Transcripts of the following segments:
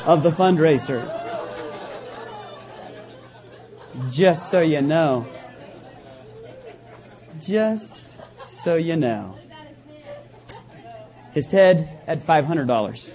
of the fundraiser. Just so you know. Just so you know. His head at $500.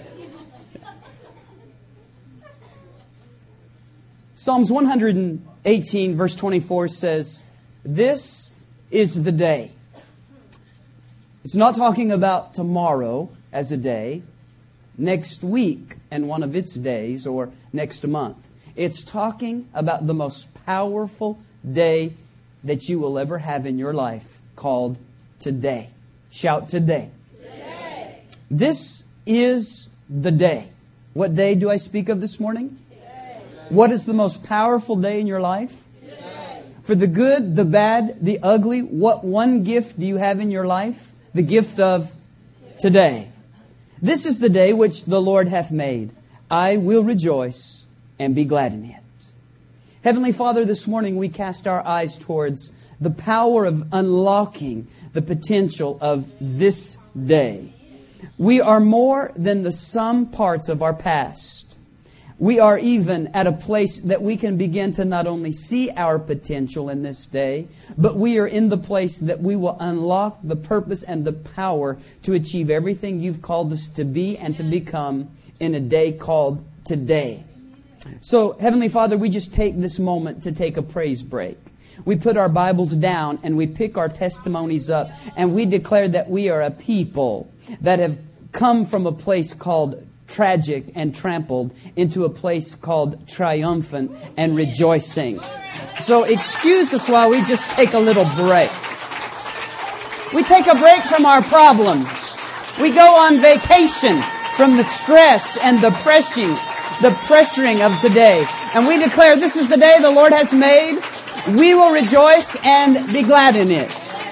Psalms 118 verse 24 says, "This is the day." It's not talking about tomorrow as a day, next week and one of its days, or next month. It's talking about the most powerful day that you will ever have in your life, called today. Shout today. Today. This is the day. What day do I speak of this morning? Today. What is the most powerful day in your life? Today. For the good, the bad, the ugly, what one gift do you have in your life? The gift of today. This is the day which the Lord hath made. I will rejoice and be glad in it. Heavenly Father, this morning we cast our eyes towards the power of unlocking the potential of this day. We are more than the sum parts of our past. We are even at a place that we can begin to not only see our potential in this day, but we are in the place that we will unlock the purpose and the power to achieve everything you've called us to be and to become in a day called today. So, Heavenly Father, we just take this moment to take a praise break. We put our Bibles down and we pick our testimonies up and we declare that we are a people that have come from a place called tragic and trampled into a place called triumphant and rejoicing. So excuse us while we just take a little break. We take a break from our problems. We go on vacation from the stress and the pressuring of today. And we declare this is the day the Lord has made. We will rejoice and be glad in it.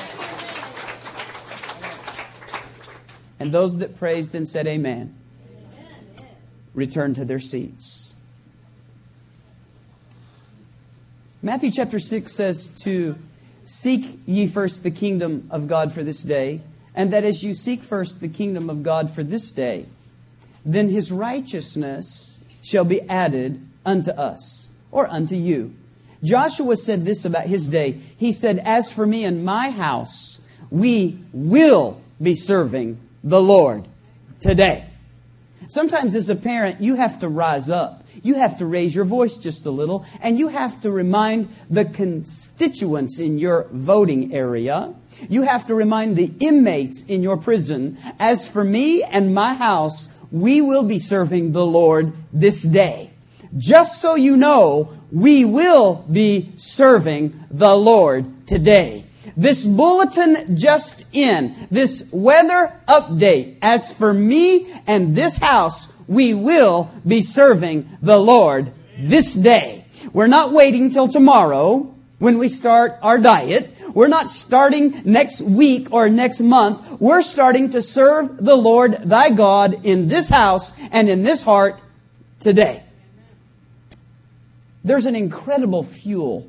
And those that praised and said amen return to their seats. Matthew chapter 6 says to seek ye first the kingdom of God for this day, and that as you seek first the kingdom of God for this day, then His righteousness shall be added unto us, or unto you. Joshua said this about his day. He said, as for me and my house, we will be serving the Lord today. Sometimes as a parent, you have to rise up. You have to raise your voice just a little, and you have to remind the constituents in your voting area. You have to remind the inmates in your prison, as for me and my house, we will be serving the Lord this day. Just so you know, we will be serving the Lord today. This bulletin just in, this weather update, as for me and this house, we will be serving the Lord this day. We're not waiting till tomorrow when we start our diet. We're not starting next week or next month. We're starting to serve the Lord thy God in this house and in this heart today. There's an incredible fuel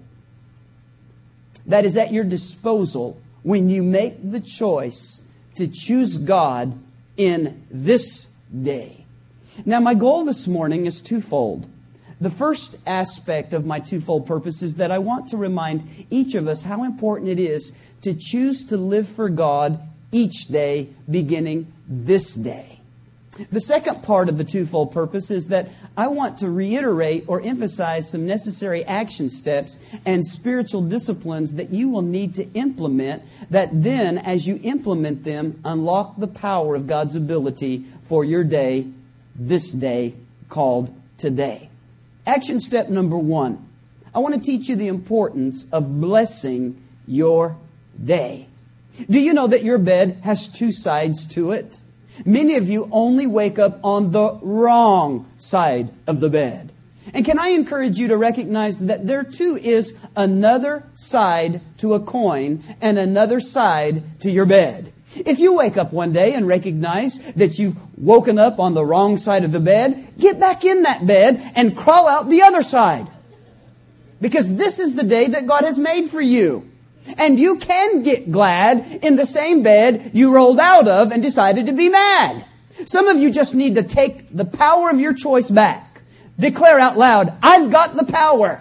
that is at your disposal when you make the choice to choose God in this day. Now, my goal this morning is twofold. The first aspect of my twofold purpose is that I want to remind each of us how important it is to choose to live for God each day, beginning this day. The second part of the twofold purpose is that I want to reiterate or emphasize some necessary action steps and spiritual disciplines that you will need to implement, that then, as you implement them, unlock the power of God's ability for your day, this day called today. Action step number 1. I want to teach you the importance of blessing your day. Do you know that your bed has two sides to it? Many of you only wake up on the wrong side of the bed. And can I encourage you to recognize that there too is another side to a coin and another side to your bed. If you wake up one day and recognize that you've woken up on the wrong side of the bed, get back in that bed and crawl out the other side. Because this is the day that God has made for you. And you can get glad in the same bed you rolled out of and decided to be mad. Some of you just need to take the power of your choice back. Declare out loud, I've got the power.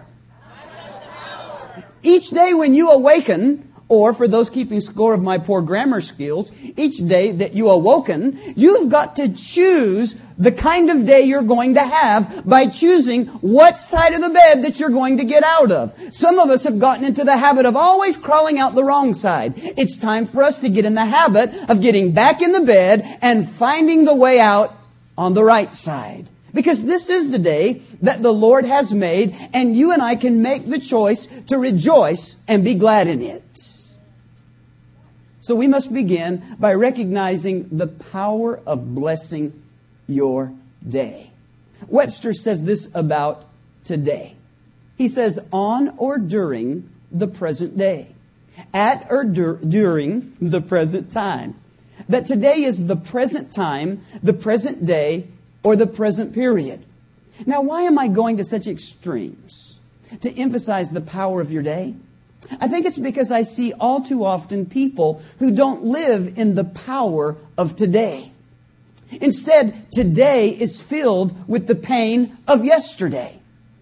Each day when you awaken, or for those keeping score of my poor grammar skills, each day that you awoken, you've got to choose the kind of day you're going to have by choosing what side of the bed that you're going to get out of. Some of us have gotten into the habit of always crawling out the wrong side. It's time for us to get in the habit of getting back in the bed and finding the way out on the right side. Because this is the day that the Lord has made, and you and I can make the choice to rejoice and be glad in it. So we must begin by recognizing the power of blessing your day. Webster says this about today. He says, on or during the present day. At or during the present time. That today is the present time, the present day, or the present period. Now, why am I going to such extremes to emphasize the power of your day? I think it's because I see all too often people who don't live in the power of today. Instead, today is filled with the pain of yesterday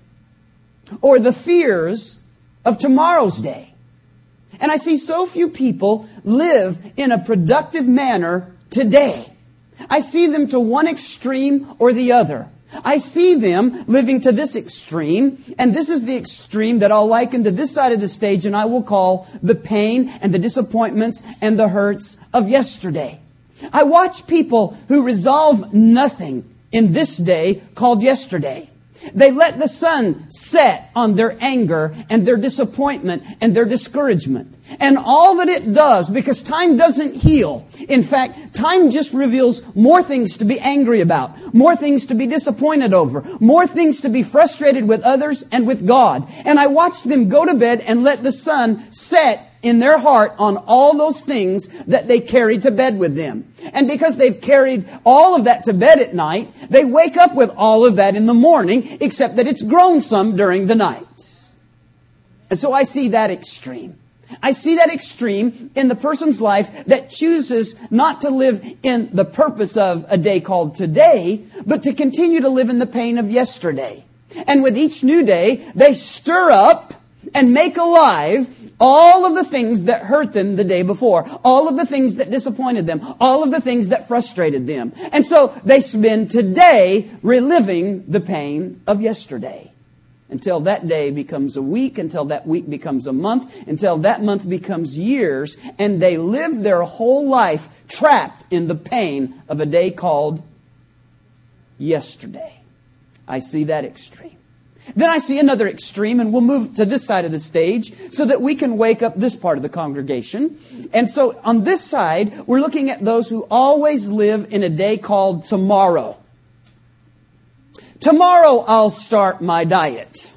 or the fears of tomorrow's day. And I see so few people live in a productive manner today. I see them to one extreme or the other. I see them living to this extreme, and this is the extreme that I'll liken to this side of the stage, and I will call the pain and the disappointments and the hurts of yesterday. I watch people who resolve nothing in this day called yesterday. They let the sun set on their anger and their disappointment and their discouragement. And all that it does, because time doesn't heal. In fact, time just reveals more things to be angry about, more things to be disappointed over, more things to be frustrated with others and with God. And I watch them go to bed and let the sun set in their heart on all those things that they carried to bed with them. And because they've carried all of that to bed at night, they wake up with all of that in the morning, except that it's grown some during the night. And so I see that extreme. I see that extreme in the person's life that chooses not to live in the purpose of a day called today, but to continue to live in the pain of yesterday. And with each new day, they stir up and make alive all of the things that hurt them the day before, all of the things that disappointed them, all of the things that frustrated them. And so they spend today reliving the pain of yesterday until that day becomes a week, until that week becomes a month, until that month becomes years, and they live their whole life trapped in the pain of a day called yesterday. I see that extreme. Then I see another extreme, and we'll move to this side of the stage so that we can wake up this part of the congregation. And so on this side, we're looking at those who always live in a day called tomorrow. Tomorrow I'll start my diet.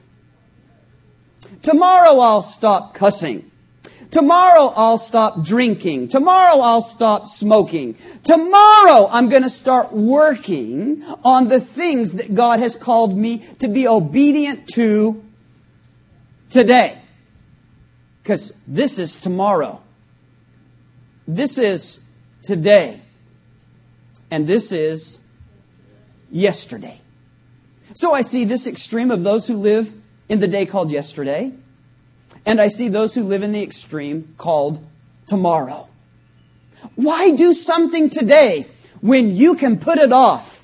Tomorrow I'll stop cussing. Tomorrow I'll stop drinking. Tomorrow I'll stop smoking. Tomorrow I'm going to start working on the things that God has called me to be obedient to today. Because this is tomorrow. This is today. And this is yesterday. So I see this extreme of those who live in the day called yesterday. And I see those who live in the extreme called tomorrow. Why do something today when you can put it off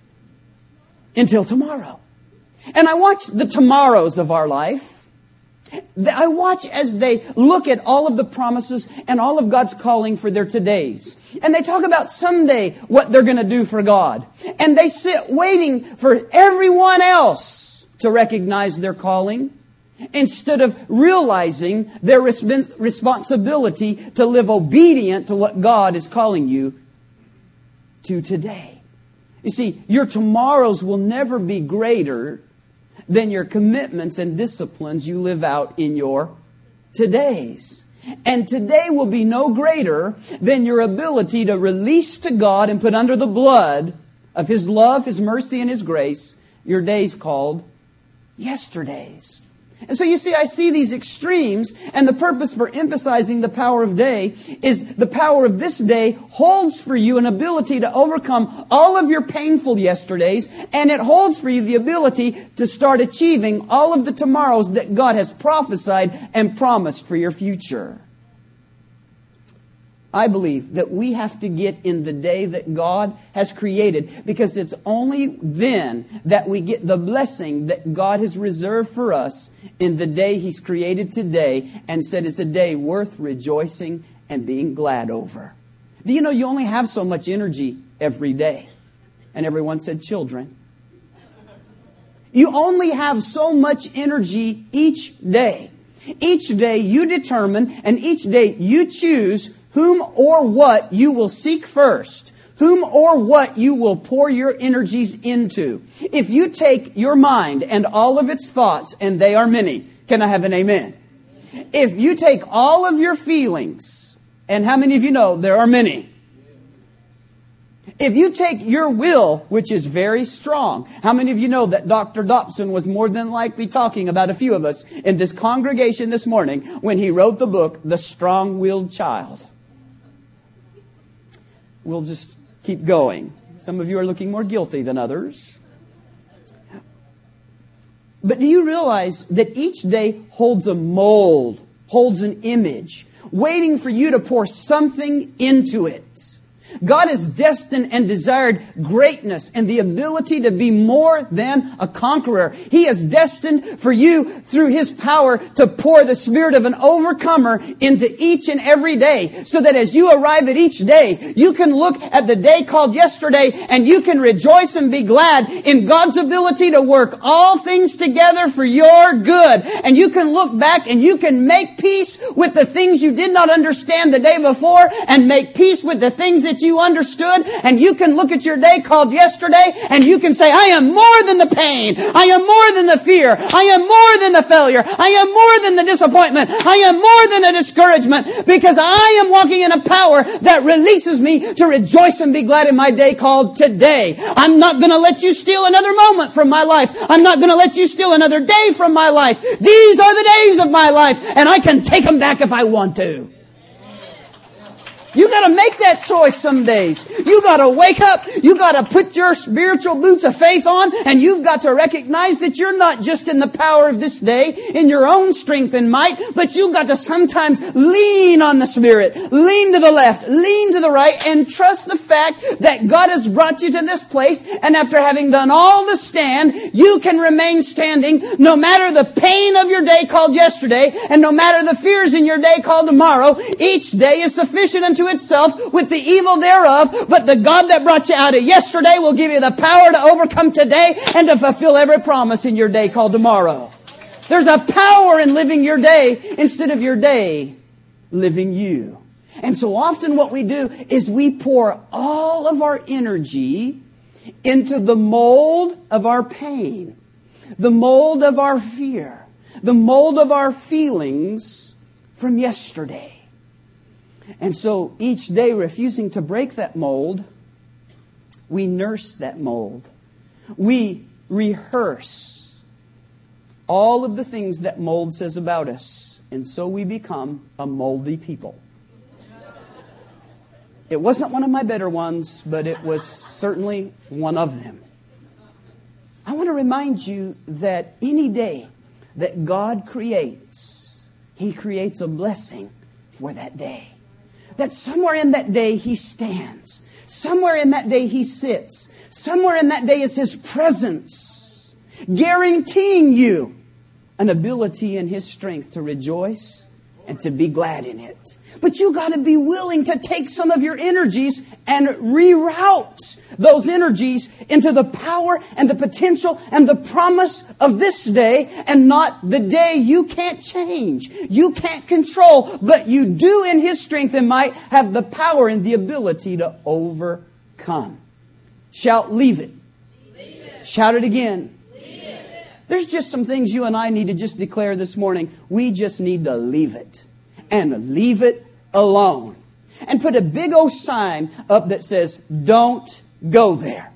until tomorrow? And I watch the tomorrows of our life. I watch as they look at all of the promises and all of God's calling for their todays. And they talk about someday what they're going to do for God. And they sit waiting for everyone else to recognize their calling, instead of realizing their responsibility to live obedient to what God is calling you to today. You see, your tomorrows will never be greater than your commitments and disciplines you live out in your todays. And today will be no greater than your ability to release to God and put under the blood of His love, His mercy, and His grace your days called yesterdays. And so you see, I see these extremes, and the purpose for emphasizing the power of day is the power of this day holds for you an ability to overcome all of your painful yesterdays, and it holds for you the ability to start achieving all of the tomorrows that God has prophesied and promised for your future. I believe that we have to get in the day that God has created, because it's only then that we get the blessing that God has reserved for us in the day He's created today and said it's a day worth rejoicing and being glad over. Do you know you only have so much energy every day? And everyone said, children. You only have so much energy each day. Each day you determine, and each day you choose whom or what you will seek first, whom or what you will pour your energies into. If you take your mind and all of its thoughts, and they are many, can I have an amen? If you take all of your feelings, and how many of you know there are many? If you take your will, which is very strong, how many of you know that Dr. Dobson was more than likely talking about a few of us in this congregation this morning when he wrote the book, The Strong-Willed Child? We'll just keep going. Some of you are looking more guilty than others. But do you realize that each day holds a mold, holds an image, waiting for you to pour something into it? God has destined and desired greatness and the ability to be more than a conqueror. He has destined for you, through His power, to pour the spirit of an overcomer into each and every day, so that as you arrive at each day, you can look at the day called yesterday and you can rejoice and be glad in God's ability to work all things together for your good. And you can look back and you can make peace with the things you did not understand the day before, and make peace with the things that you understood. And you can look at your day called yesterday and you can say, I am more than the pain. I am more than the fear. I am more than the failure. I am more than the disappointment. I am more than a discouragement, because I am walking in a power that releases me to rejoice and be glad in my day called today. I'm not going to let you steal another moment from my life. I'm not going to let you steal another day from my life. These are the days of my life, and I can take them back if I want to. You got to make that choice some days. You got to wake up. You got to put your spiritual boots of faith on, and you've got to recognize that you're not just in the power of this day in your own strength and might, but you've got to sometimes lean on the Spirit, lean to the left, lean to the right, and trust the fact that God has brought you to this place. And after having done all to stand, you can remain standing no matter the pain of your day called yesterday, and no matter the fears in your day called tomorrow. Each day is sufficient unto itself with the evil thereof, but the God that brought you out of yesterday will give you the power to overcome today and to fulfill every promise in your day called tomorrow. There's a power in living your day instead of your day living you. And so often what we do is we pour all of our energy into the mold of our pain, the mold of our fear, the mold of our feelings from yesterday. And so each day, refusing to break that mold, we nurse that mold. We rehearse all of the things that mold says about us. And so we become a moldy people. It wasn't one of my better ones, but it was certainly one of them. I want to remind you that any day that God creates, He creates a blessing for that day. That somewhere in that day He stands. Somewhere in that day He sits. Somewhere in that day is His presence, guaranteeing you an ability in His strength to rejoice and to be glad in it. But you got to be willing to take some of your energies and reroute those energies into the power and the potential and the promise of this day, and not the day you can't change, you can't control, but you do in His strength and might have the power and the ability to overcome. Shout, leave it. Leave it. Shout it again. Leave it. There's just some things you and I need to just declare this morning. We just need to leave it. And leave it alone. And put a big old sign up that says, don't go there.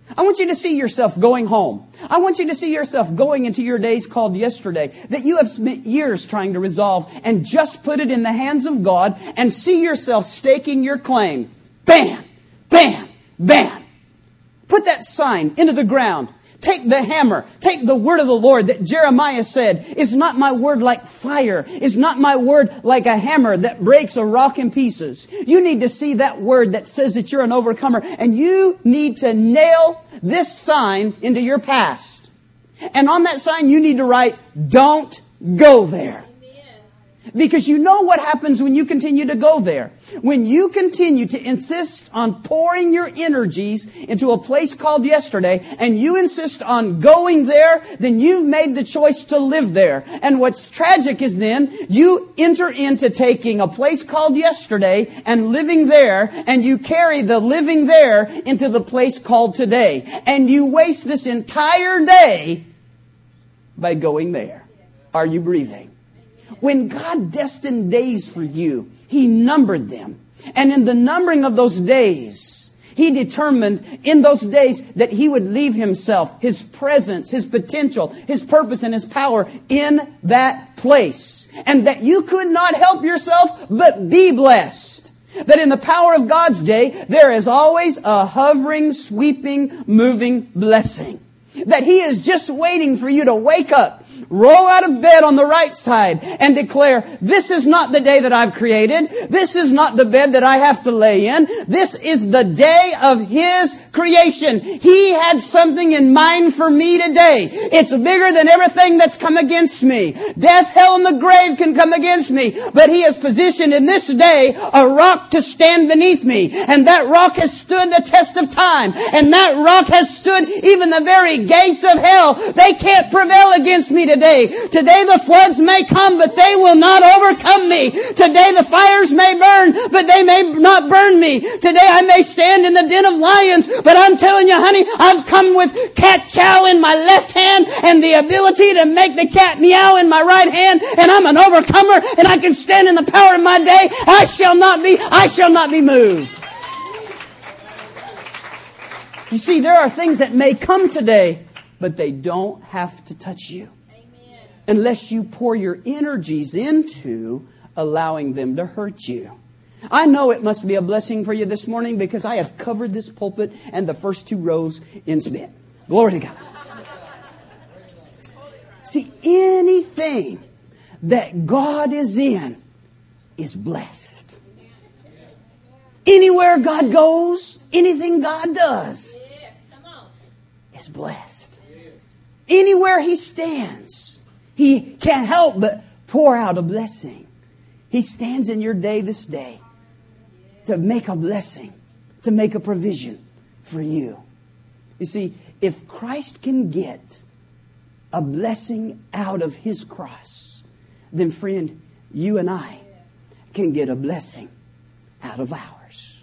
I want you to see yourself going home. I want you to see yourself going into your days called yesterday that you have spent years trying to resolve, and just put it in the hands of God and see yourself staking your claim. Bam! Bam! Bam! Put that sign into the ground. Take the hammer. Take the word of the Lord that Jeremiah said is not my word like fire. Is not my word like a hammer that breaks a rock in pieces. You need to see that word that says that you're an overcomer. And you need to nail this sign into your past. And on that sign you need to write, don't go there. Because you know what happens when you continue to go there. When you continue to insist on pouring your energies into a place called yesterday, and you insist on going there, then you've made the choice to live there. And what's tragic is then you enter into taking a place called yesterday and living there, and you carry the living there into the place called today. And you waste this entire day by going there. Are you breathing? When God destined days for you, He numbered them. And in the numbering of those days, He determined in those days that He would leave Himself, His presence, His potential, His purpose, and His power in that place. And that you could not help yourself but be blessed. That in the power of God's day, there is always a hovering, sweeping, moving blessing. That He is just waiting for you to wake up, roll out of bed on the right side and declare, this is not the day that I've created. This is not the bed that I have to lay in. This is the day of His creation. He had something in mind for me today. It's bigger than everything that's come against me. Death, hell, and the grave can come against me. But He has positioned in this day a rock to stand beneath me. And that rock has stood the test of time. And that rock has stood even the very gates of hell. They can't prevail against me today. Today the floods may come, but they will not overcome me. Today the fires may burn, but they may not burn me. Today I may stand in the den of lions, but I'm telling you, honey, I've come with cat chow in my left hand and the ability to make the cat meow in my right hand, and I'm an overcomer, and I can stand in the power of my day. I shall not be moved. You see, there are things that may come today, but they don't have to touch you. Unless you pour your energies into allowing them to hurt you. I know it must be a blessing for you this morning because I have covered this pulpit and the first 2 rows in spit. Glory to God. See, anything that God is in is blessed. Anywhere God goes, anything God does is blessed. Anywhere He stands, He can't help but pour out a blessing. He stands in your day this day to make a blessing, to make a provision for you. You see, if Christ can get a blessing out of His cross, then friend, you and I can get a blessing out of ours.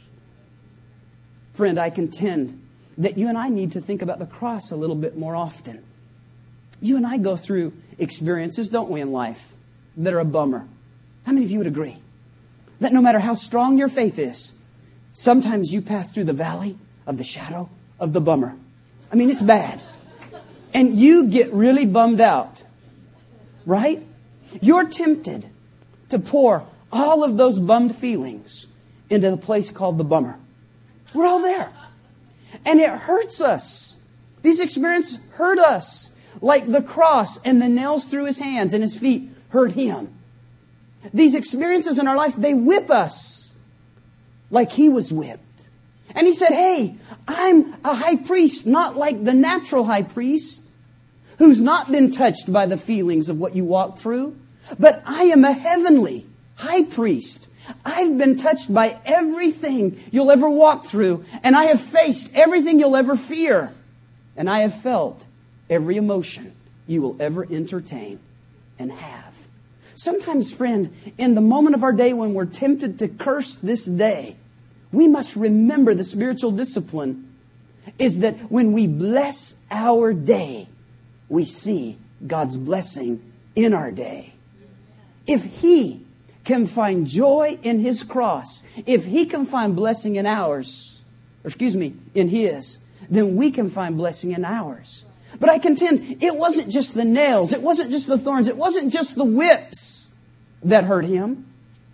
Friend, I contend that you and I need to think about the cross a little bit more often. You and I go through experiences, don't we, in life that are a bummer. How many of you would agree that no matter how strong your faith is, sometimes you pass through the valley of the shadow of the bummer? I mean, it's bad. And you get really bummed out, right? You're tempted to pour all of those bummed feelings into the place called the bummer. We're all there. And it hurts us. These experiences hurt us. Like the cross and the nails through His hands and His feet hurt Him. These experiences in our life, they whip us like He was whipped. And He said, hey, I'm a high priest, not like the natural high priest who's not been touched by the feelings of what you walk through. But I am a heavenly high priest. I've been touched by everything you'll ever walk through. And I have faced everything you'll ever fear. And I have felt every emotion you will ever entertain and have. Sometimes, friend, in the moment of our day when we're tempted to curse this day, we must remember the spiritual discipline is that when we bless our day, we see God's blessing in our day. If He can find joy in His cross, if He can find blessing in ours, in His, then we can find blessing in ours. But I contend, it wasn't just the nails. It wasn't just the thorns. It wasn't just the whips that hurt him.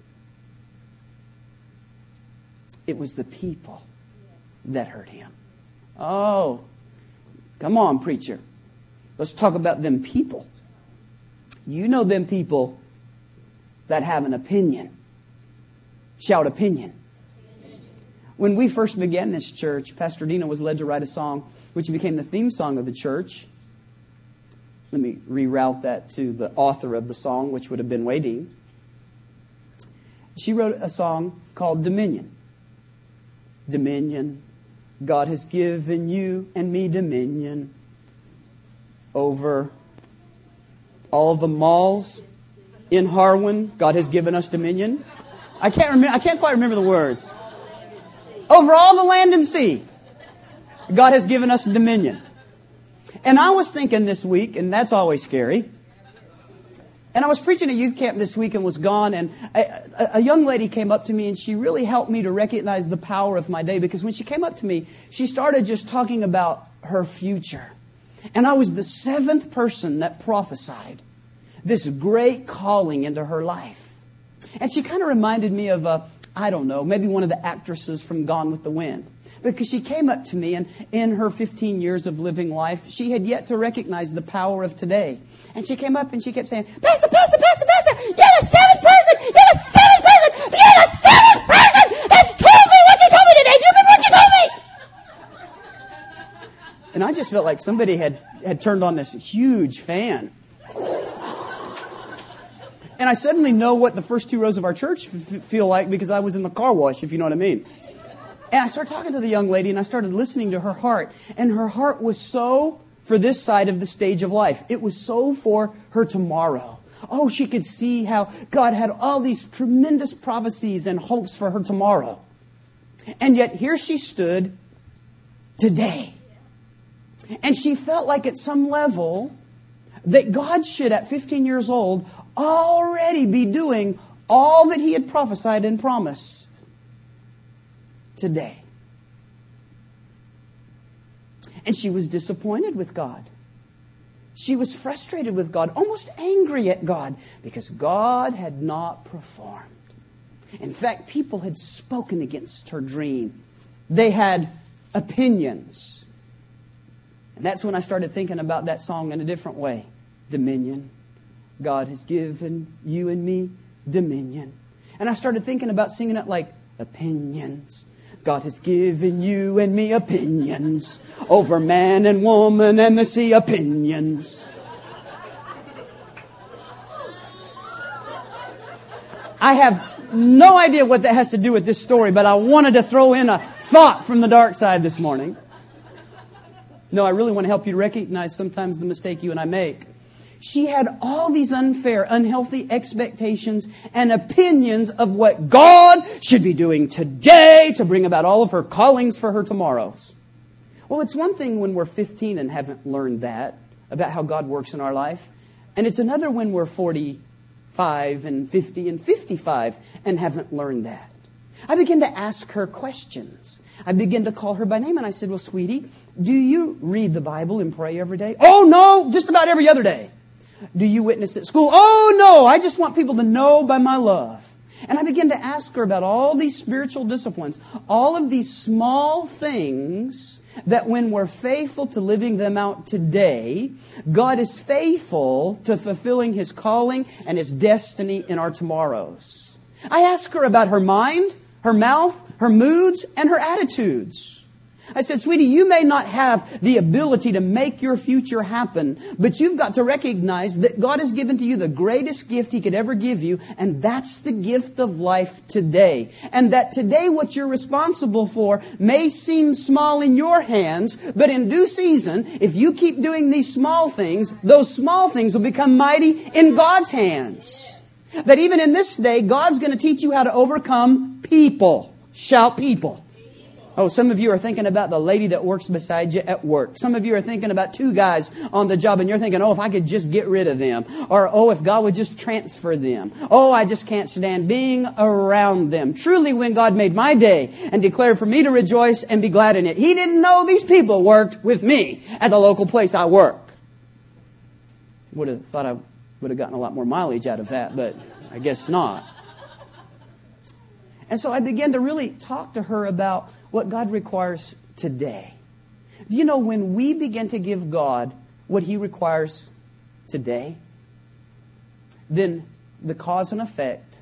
It was the people that hurt him. Oh, come on, preacher. Let's talk about them people. You know them people that have an opinion. Shout opinion. When we first began this church, Pastor Dina was led to write a song which became the theme song of the church. Let me reroute that to the author of the song, which would have been Wadeen. She wrote a song called Dominion. Dominion. God has given you and me dominion over all the malls in Harwin. God has given us dominion. I can't quite remember the words. Over all the land and sea, God has given us dominion. And I was thinking this week, and that's always scary. And I was preaching at youth camp this week and was gone, and a young lady came up to me, and she really helped me to recognize the power of my day, because when she came up to me, she started just talking about her future. And I was the 7th person that prophesied this great calling into her life. And she kind of reminded me of I don't know, maybe one of the actresses from Gone with the Wind. Because she came up to me, and in her 15 years of living life, she had yet to recognize the power of today. And she came up and she kept saying, Pastor, Pastor, Pastor, Pastor, you're the 7th person! You're the 7th person! You're the 7th person that's told me what you told me today! Do you remember what you told me? And I just felt like somebody had turned on this huge fan. And I suddenly know what the first 2 rows of our church feel like, because I was in the car wash, if you know what I mean. And I started talking to the young lady, and I started listening to her heart. And her heart was so for this side of the stage of life. It was so for her tomorrow. Oh, she could see how God had all these tremendous prophecies and hopes for her tomorrow. And yet here she stood today. And she felt like at some level that God should, at 15 years old, already be doing all that He had prophesied and promised today. And she was disappointed with God. She was frustrated with God, almost angry at God, because God had not performed. In fact, people had spoken against her dream. They had opinions. And that's when I started thinking about that song in a different way. Dominion. God has given you and me dominion. And I started thinking about singing it like opinions. God has given you and me opinions over man and woman and the sea. Opinions. I have no idea what that has to do with this story, but I wanted to throw in a thought from the dark side this morning. No, I really want to help you to recognize sometimes the mistake you and I make. She had all these unfair, unhealthy expectations and opinions of what God should be doing today to bring about all of her callings for her tomorrows. Well, it's one thing when we're 15 and haven't learned that, about how God works in our life. And it's another when we're 45 and 50 and 55 and haven't learned that. I began to ask her questions. I began to call her by name, and I said, well, sweetie, do you read the Bible and pray every day? Oh, no, just about every other day. Do you witness at school? Oh, no, I just want people to know by my love. And I began to ask her about all these spiritual disciplines, all of these small things that when we're faithful to living them out today, God is faithful to fulfilling His calling and His destiny in our tomorrows. I asked her about her mind, her mouth, her moods, and her attitudes. I said, sweetie, you may not have the ability to make your future happen, but you've got to recognize that God has given to you the greatest gift He could ever give you, and that's the gift of life today. And that today what you're responsible for may seem small in your hands, but in due season, if you keep doing these small things, those small things will become mighty in God's hands. That even in this day, God's going to teach you how to overcome people. Shout people. Oh, some of you are thinking about the lady that works beside you at work. Some of you are thinking about two guys on the job and you're thinking, oh, if I could just get rid of them. Or, oh, if God would just transfer them. Oh, I just can't stand being around them. Truly, when God made my day and declared for me to rejoice and be glad in it, He didn't know these people worked with me at the local place I work. Would have thought I would have gotten a lot more mileage out of that, but I guess not. And so I began to really talk to her about what God requires today. Do you know, when we begin to give God what He requires today, then the cause and effect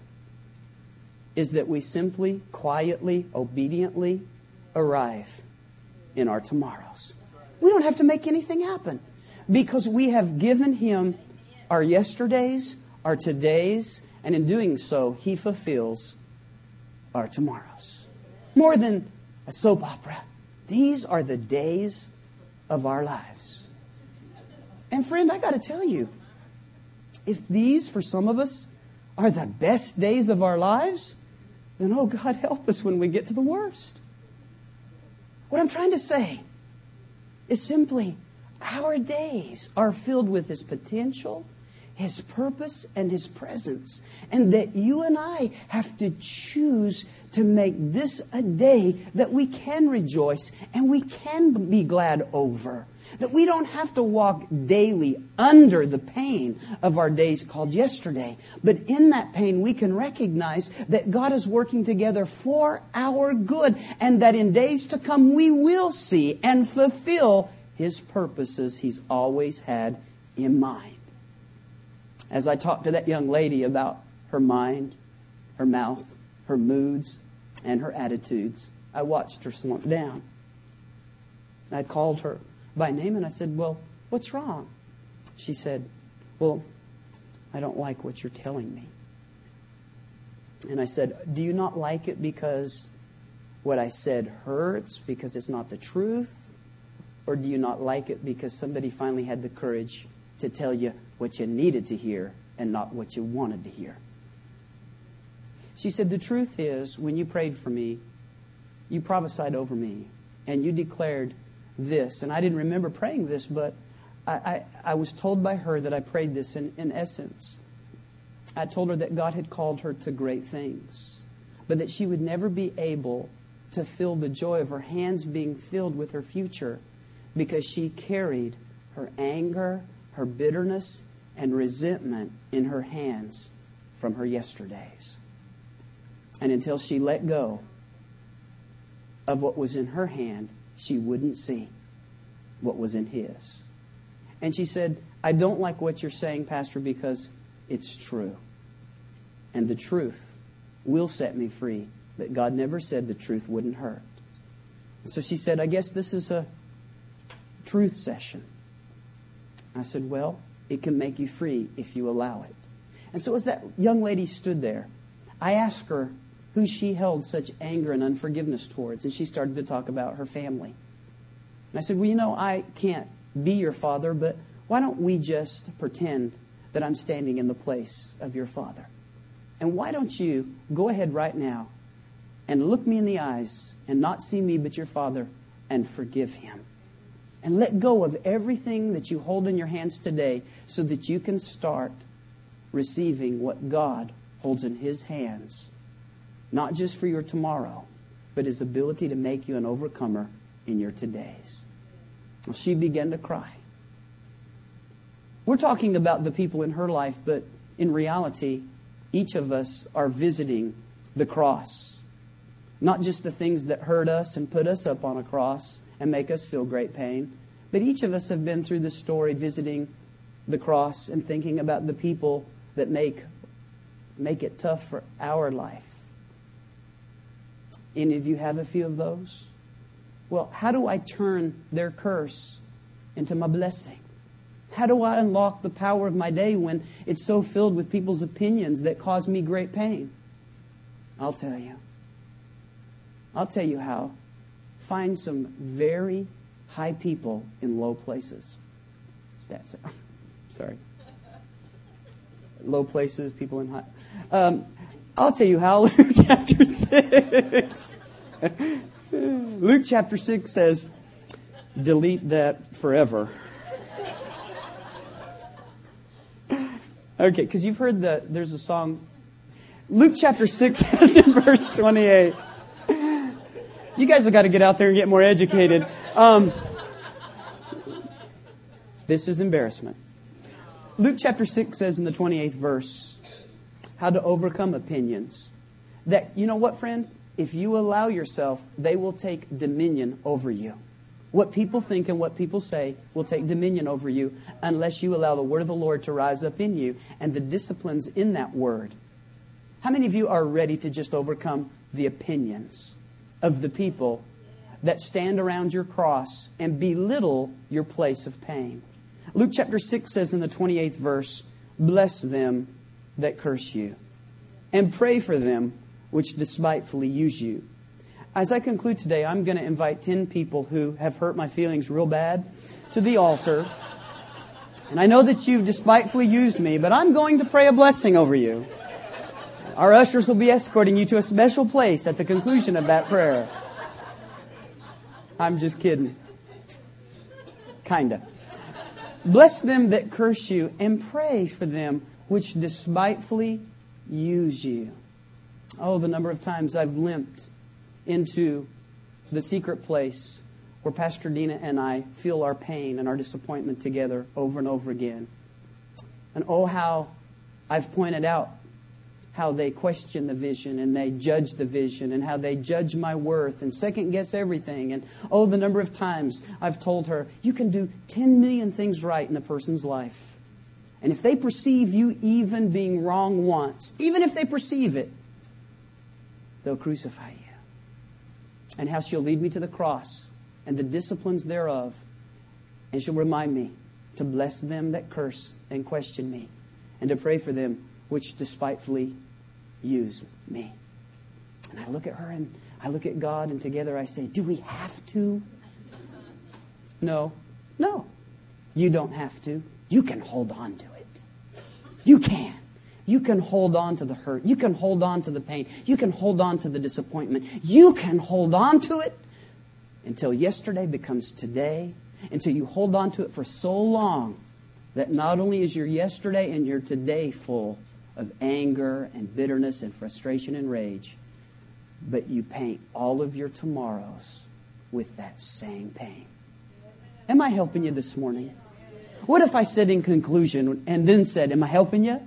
is that we simply, quietly, obediently arrive in our tomorrows. We don't have to make anything happen because we have given Him our yesterdays, our todays, and in doing so, He fulfills our tomorrows. More than a soap opera. These are the days of our lives. And friend, I got to tell you, if these, for some of us, are the best days of our lives, then, oh, God, help us when we get to the worst. What I'm trying to say is simply, our days are filled with His potential, His purpose, and His presence. And that you and I have to choose to make this a day that we can rejoice and we can be glad over. That we don't have to walk daily under the pain of our days called yesterday. But in that pain, we can recognize that God is working together for our good. And that in days to come, we will see and fulfill His purposes He's always had in mind. As I talked to that young lady about her mind, her mouth, her moods, and her attitudes, I watched her slump down. I called her by name and I said, well, what's wrong? She said, well, I don't like what you're telling me. And I said, do you not like it because what I said hurts, because it's not the truth? Or do you not like it because somebody finally had the courage to tell you what you needed to hear and not what you wanted to hear? She said, the truth is, when you prayed for me, you prophesied over me, and you declared this. And I didn't remember praying this, but I was told by her that I prayed this in essence. I told her that God had called her to great things, but that she would never be able to feel the joy of her hands being filled with her future because she carried her anger, her bitterness, and resentment in her hands from her yesterdays. And until she let go of what was in her hand, she wouldn't see what was in His. And she said, I don't like what you're saying, Pastor, because it's true. And the truth will set me free. But God never said the truth wouldn't hurt. And so she said, I guess this is a truth session. I said, well, it can make you free if you allow it. And so as that young lady stood there, I asked her who she held such anger and unforgiveness towards. And she started to talk about her family. And I said, well, you know, I can't be your father, but why don't we just pretend that I'm standing in the place of your father? And why don't you go ahead right now and look me in the eyes and not see me but your father and forgive him? And let go of everything that you hold in your hands today so that you can start receiving what God holds in His hands. Not just for your tomorrow, but His ability to make you an overcomer in your todays. Well, she began to cry. We're talking about the people in her life, but in reality, each of us are visiting the cross. Not just the things that hurt us and put us up on a cross and make us feel great pain, but each of us have been through the story visiting the cross and thinking about the people that make it tough for our life. Any of you have a few of those? Well, how do I turn their curse into my blessing? How do I unlock the power of my day when it's so filled with people's opinions that cause me great pain? I'll tell you. I'll tell you how. Find some very high people in low places. That's it. Sorry. Low places, people in high. I'll tell you how. Luke chapter 6. Luke chapter 6 says, delete that forever. Okay, because you've heard there's a song. Luke chapter 6 says in verse 28. You guys have got to get out there and get more educated. This is embarrassment. Luke chapter 6 says in the 28th verse, how to overcome opinions. That, you know what, friend? If you allow yourself, they will take dominion over you. What people think and what people say will take dominion over you unless you allow the word of the Lord to rise up in you and the disciplines in that word. How many of you are ready to just overcome the opinions of the people that stand around your cross and belittle your place of pain? Luke chapter 6 says in the 28th verse, bless them that curse you, and pray for them which despitefully use you. As I conclude today, I'm going to invite 10 people who have hurt my feelings real bad to the altar. And I know that you've despitefully used me, but I'm going to pray a blessing over you. Our ushers will be escorting you to a special place at the conclusion of that prayer. I'm just kidding. Kinda. Bless them that curse you, and pray for them which despitefully use you. Oh, the number of times I've limped into the secret place where Pastor Dina and I feel our pain and our disappointment together over and over again. And oh, how I've pointed out how they question the vision and they judge the vision and how they judge my worth and second guess everything. And oh, the number of times I've told her, you can do 10 million things right in a person's life. And if they perceive you even being wrong once, even if they perceive it, they'll crucify you. And how she'll lead me to the cross and the disciplines thereof. And she'll remind me to bless them that curse and question me, and to pray for them which despitefully use me. And I look at her and I look at God, and together I say, do we have to? No. You don't have to. You can hold on to it. You can. You can hold on to the hurt. You can hold on to the pain. You can hold on to the disappointment. You can hold on to it until yesterday becomes today, until you hold on to it for so long that not only is your yesterday and your today full of anger and bitterness and frustration and rage, but you paint all of your tomorrows with that same pain. Am I helping you this morning? What if I said in conclusion and then said, am I helping you?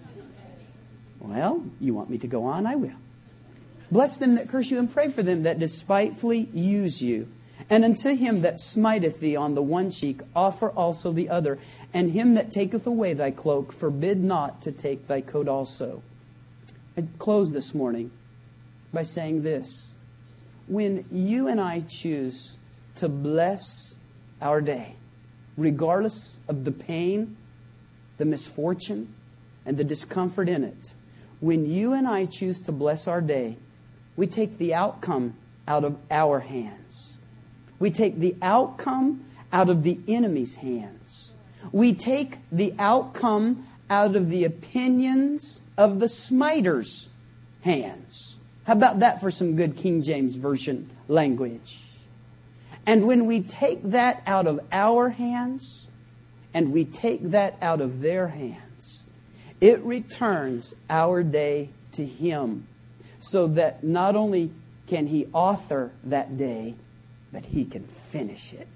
Well, you want me to go on? I will. Bless them that curse you, and pray for them that despitefully use you. And unto him that smiteth thee on the one cheek, offer also the other. And him that taketh away thy cloak, forbid not to take thy coat also. I close this morning by saying this. When you and I choose to bless our day, regardless of the pain, the misfortune, and the discomfort in it, when you and I choose to bless our day, we take the outcome out of our hands. We take the outcome out of the enemy's hands. We take the outcome out of the opinions of the smiter's hands. How about that for some good King James Version language? And when we take that out of our hands, and we take that out of their hands, it returns our day to Him, so that not only can He author that day, but He can finish it.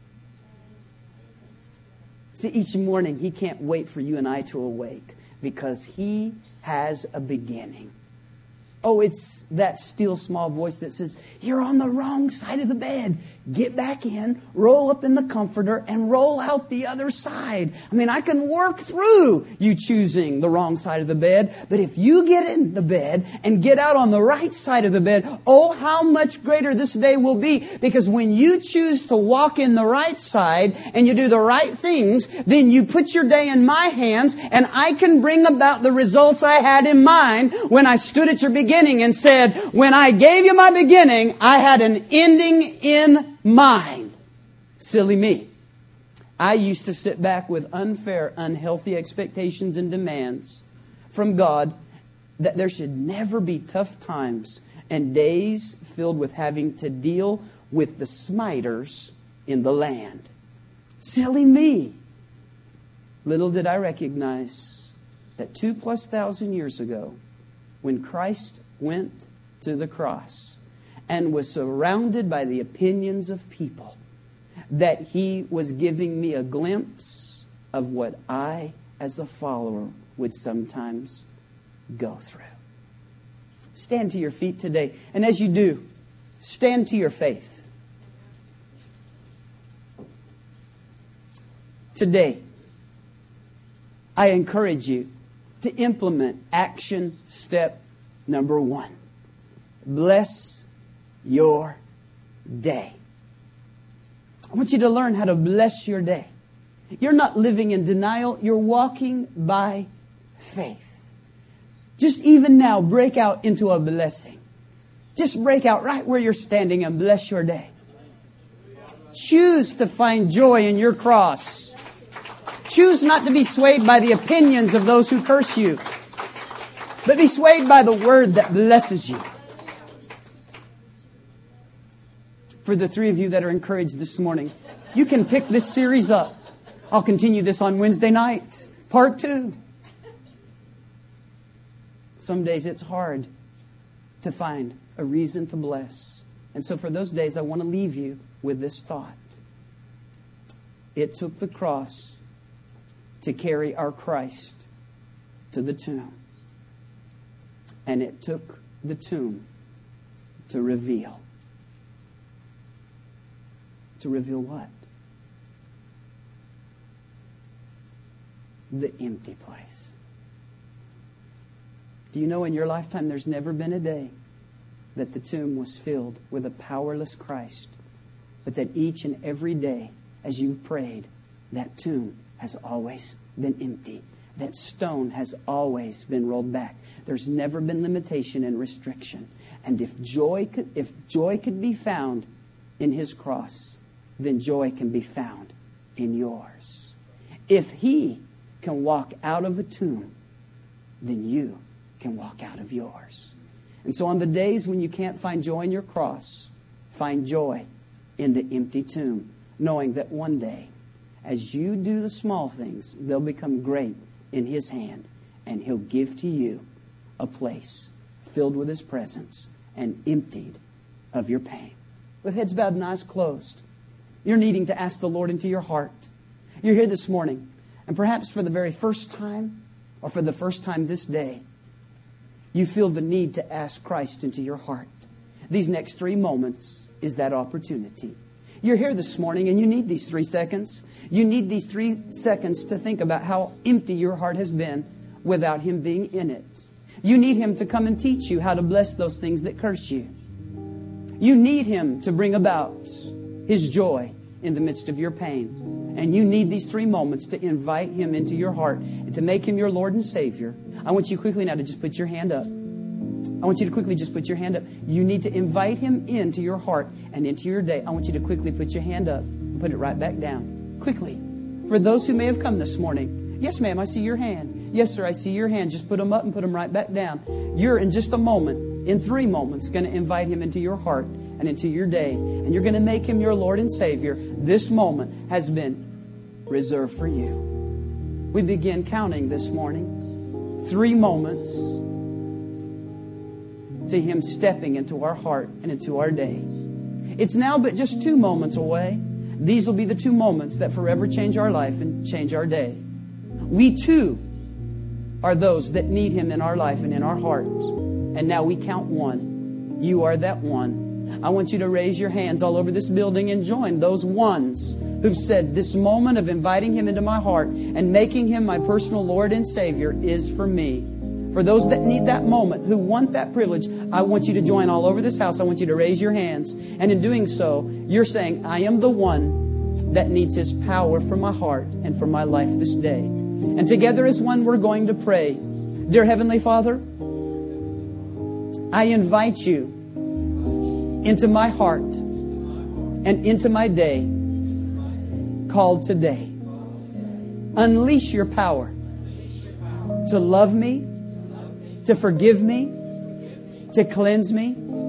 See, each morning He can't wait for you and I to awake, because He has a beginning. Oh, it's that still small voice that says, you're on the wrong side of the bed. Get back in, roll up in the comforter, and roll out the other side. I mean, I can work through you choosing the wrong side of the bed. But if you get in the bed and get out on the right side of the bed, oh, how much greater this day will be. Because when you choose to walk in the right side and you do the right things, then you put your day in my hands, and I can bring about the results I had in mind when I stood at your beginning and said, when I gave you my beginning, I had an ending in mind. Silly me. I used to sit back with unfair, unhealthy expectations and demands from God that there should never be tough times and days filled with having to deal with the smiters in the land. Silly me! Little did I recognize that 2,000+ years ago, when Christ went to the cross and was surrounded by the opinions of people, that He was giving me a glimpse of what I, as a follower, would sometimes go through. Stand to your feet today. And as you do, stand to your faith. Today, I encourage you to implement action step number 1. Bless your day. I want you to learn how to bless your day. You're not living in denial. You're walking by faith. Just even now, break out into a blessing. Just break out right where you're standing and bless your day. Choose to find joy in your cross. Choose not to be swayed by the opinions of those who curse you, but be swayed by the word that blesses you. For the 3 of you that are encouraged this morning, you can pick this series up. I'll continue this on Wednesday nights, part 2. Some days it's hard to find a reason to bless. And so for those days, I want to leave you with this thought. It took the cross to carry our Christ to the tomb. And it took the tomb to reveal. To reveal what? The empty place. Do you know in your lifetime there's never been a day that the tomb was filled with a powerless Christ, but that each and every day as you've prayed, that tomb has always been empty. That stone has always been rolled back. There's never been limitation and restriction. And if joy could be found in His cross, then joy can be found in yours. If He can walk out of a tomb, then you can walk out of yours. And so on the days when you can't find joy in your cross, find joy in the empty tomb, knowing that one day, as you do the small things, they'll become great in His hand, and He'll give to you a place filled with His presence and emptied of your pain. With heads bowed and eyes closed, you're needing to ask the Lord into your heart. You're here this morning, and perhaps for the very first time, or for the first time this day, you feel the need to ask Christ into your heart. These next 3 moments is that opportunity. You're here this morning and you need these 3 seconds. You need these 3 seconds to think about how empty your heart has been without Him being in it. You need Him to come and teach you how to bless those things that curse you. You need Him to bring about His joy in the midst of your pain. And you need these 3 moments to invite Him into your heart and to make Him your Lord and Savior. I want you quickly now to just put your hand up. I want you to quickly just put your hand up. You need to invite Him into your heart and into your day. I want you to quickly put your hand up and put it right back down. Quickly. For those who may have come this morning. Yes, ma'am, I see your hand. Yes, sir, I see your hand. Just put them up and put them right back down. You're in just a moment, in 3 moments, going to invite Him into your heart and into your day. And you're going to make Him your Lord and Savior. This moment has been reserved for you. We begin counting this morning. 3 moments to Him stepping into our heart and into our day. It's now but just 2 moments away. These will be the 2 moments that forever change our life and change our day. We too are those that need Him in our life and in our hearts. And now we count 1. You are that 1. I want you to raise your hands all over this building and join those ones who've said, this moment of inviting Him into my heart and making Him my personal Lord and Savior is for me. For those that need that moment, who want that privilege, I want you to join all over this house. I want you to raise your hands. And in doing so, you're saying, I am the one that needs His power for my heart and for my life this day. And together as one, we're going to pray. Dear Heavenly Father, I invite You into my heart and into my day called today. Unleash Your power to love me, to forgive me, to cleanse me,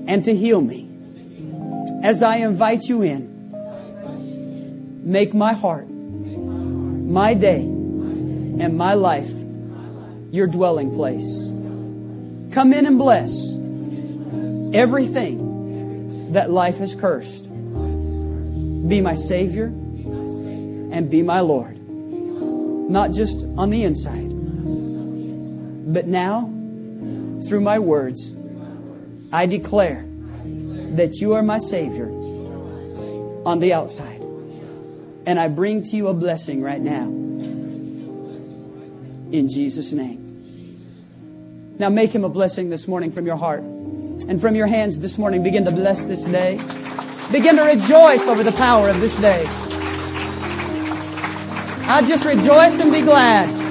and to heal me. As I invite you in, make my heart, my day, and my life your dwelling place. Come in and bless everything that life has cursed. Be my Savior and be my Lord. Not just on the inside, but now, through my words, I declare that you are my Savior on the outside. And I bring to you a blessing right now. In Jesus' name. Now make Him a blessing this morning from your heart. And from your hands this morning, begin to bless this day. Begin to rejoice over the power of this day. I just rejoice and be glad.